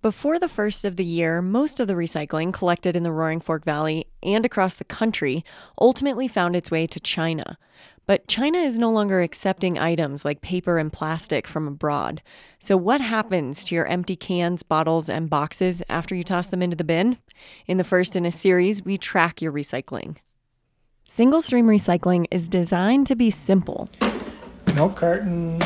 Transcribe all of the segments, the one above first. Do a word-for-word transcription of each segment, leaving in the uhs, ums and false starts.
Before the first of the year, most of the recycling collected in the Roaring Fork Valley and across the country ultimately found its way to China. But China is no longer accepting items like paper and plastic from abroad. So what happens to your empty cans, bottles, and boxes after you toss them into the bin? In the first in a series, we track your recycling. Single-stream recycling is designed to be simple. Milk carton.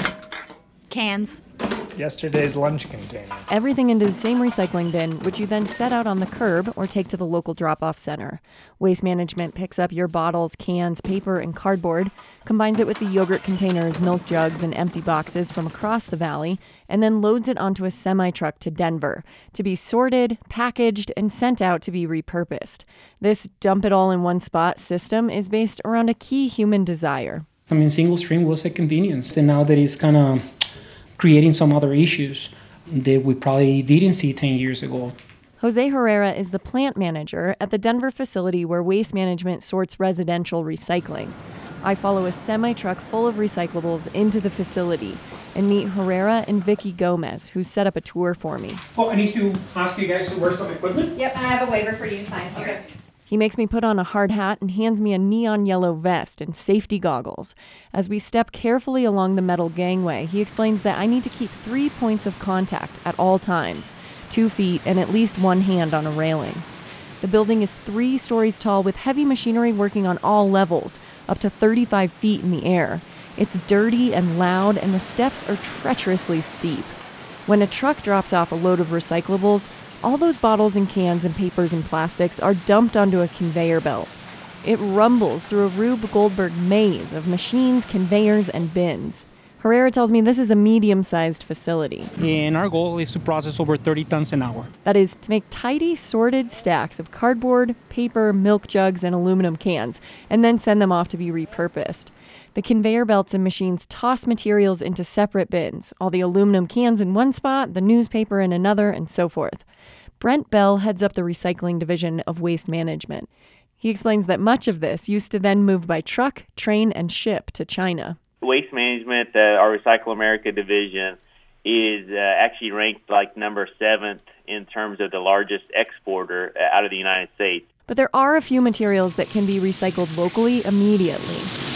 Cans. Yesterday's lunch container. Everything into the same recycling bin, which you then set out on the curb or take to the local drop-off center. Waste Management picks up your bottles, cans, paper, and cardboard, combines it with the yogurt containers, milk jugs, and empty boxes from across the valley, and then loads it onto a semi-truck to Denver to be sorted, packaged, and sent out to be repurposed. This dump-it-all-in-one-spot system is based around a key human desire. I mean, single stream was a convenience, and now that it's kind of creating some other issues that we probably didn't see ten years ago. Jose Herrera is the plant manager at the Denver facility where Waste Management sorts residential recycling. I follow a semi-truck full of recyclables into the facility and meet Herrera and Vicky Gomez, who set up a tour for me. Oh, I need to ask you guys to wear some equipment? Yep, and I have a waiver for you to sign here. Okay. He makes me put on a hard hat and hands me a neon yellow vest and safety goggles. As we step carefully along the metal gangway, he explains that I need to keep three points of contact at all times, two feet and at least one hand on a railing. The building is three stories tall with heavy machinery working on all levels, up to thirty-five feet in the air. It's dirty and loud, and the steps are treacherously steep. When a truck drops off a load of recyclables, all those bottles and cans and papers and plastics are dumped onto a conveyor belt. It rumbles through a Rube Goldberg maze of machines, conveyors, and bins. Herrera tells me this is a medium-sized facility. And our goal is to process over thirty tons an hour. That is, to make tidy, sorted stacks of cardboard, paper, milk jugs, and aluminum cans, and then send them off to be repurposed. The conveyor belts and machines toss materials into separate bins, all the aluminum cans in one spot, the newspaper in another, and so forth. Brent Bell heads up the recycling division of Waste Management. He explains that much of this used to then move by truck, train, and ship to China. Waste Management, uh, our Recycle America division, is uh, actually ranked like number seventh in terms of the largest exporter uh, out of the United States. But there are a few materials that can be recycled locally immediately.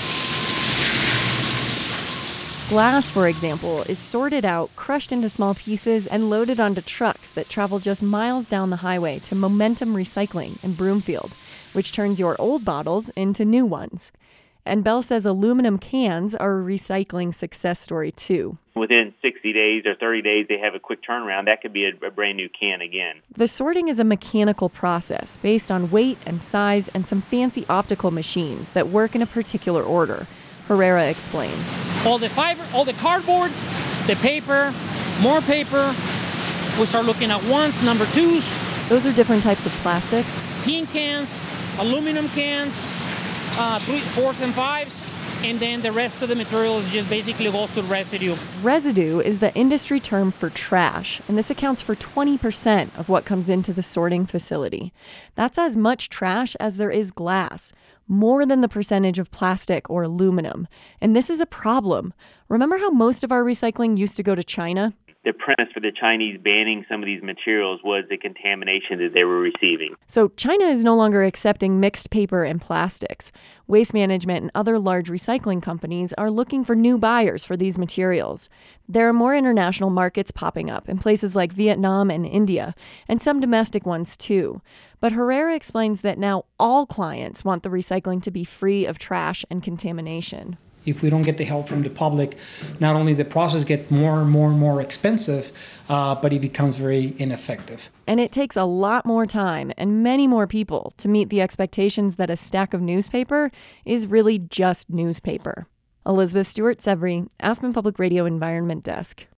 Glass, for example, is sorted out, crushed into small pieces, and loaded onto trucks that travel just miles down the highway to Momentum Recycling in Broomfield, which turns your old bottles into new ones. And Bell says aluminum cans are a recycling success story, too. Within sixty days or thirty days, they have a quick turnaround. That could be a, a brand new can again. The sorting is a mechanical process based on weight and size and some fancy optical machines that work in a particular order. Herrera explains. All the fiber, all the cardboard, the paper, more paper. We start looking at ones, number twos. Those are different types of plastics. Tin cans, aluminum cans, uh, three, fours and fives, and then the rest of the material just basically goes to residue. Residue is the industry term for trash, and this accounts for twenty percent of what comes into the sorting facility. That's as much trash as there is glass, more than the percentage of plastic or aluminum. And this is a problem. Remember how most of our recycling used to go to China? The premise for the Chinese banning some of these materials was the contamination that they were receiving. So China is no longer accepting mixed paper and plastics. Waste Management and other large recycling companies are looking for new buyers for these materials. There are more international markets popping up in places like Vietnam and India, and some domestic ones too. But Herrera explains that now all clients want the recycling to be free of trash and contamination. If we don't get the help from the public, not only the process gets more and more and more expensive, uh, but it becomes very ineffective. And it takes a lot more time and many more people to meet the expectations that a stack of newspaper is really just newspaper. Elizabeth Stewart-Severy, Aspen Public Radio Environment Desk.